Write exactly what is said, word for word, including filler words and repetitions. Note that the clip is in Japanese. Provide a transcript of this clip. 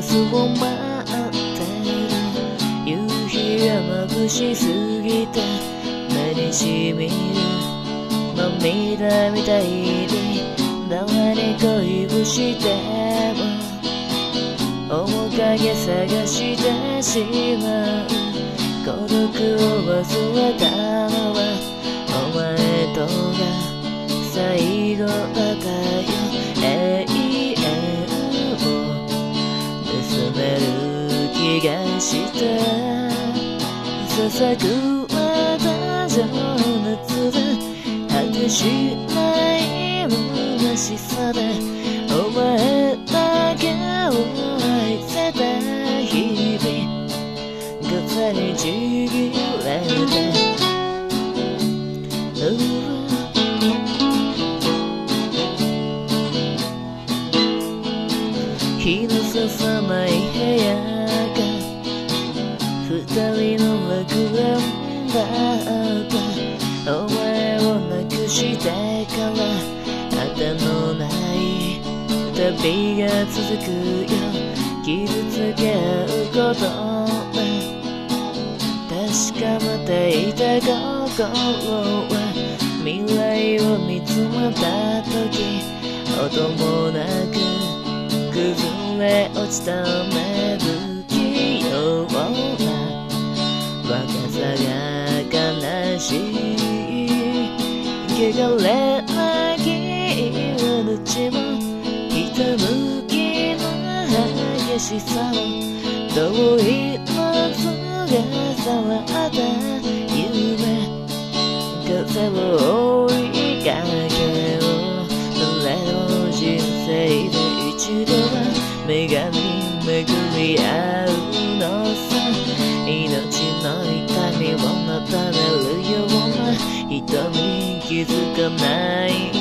バスを待ってる。夕日が眩しすぎて目にしみる。涙みたいに誰に恋をしても面影探してしまう。孤独を忘れたのはお前とが最後だったよ。永遠を盗める気がしてささくれた情熱で果てしない虚しさでお前だけを愛せた日々風にちぎれて日のささない部屋が二人の楽園だった。お前をなくしてからあてのない旅が続くよ。傷つけ合うことで確かめていた心は未来を見つめた時音もなく崩れ落ちた芽吹きような若さが悲しい。汚れなき命もひたむきの激しさも遠い夏がさらった夢風を追いかけよう。誰の人生で一度は女神に巡り合うのさ。命の痛みをなだめるような瞳に気づかない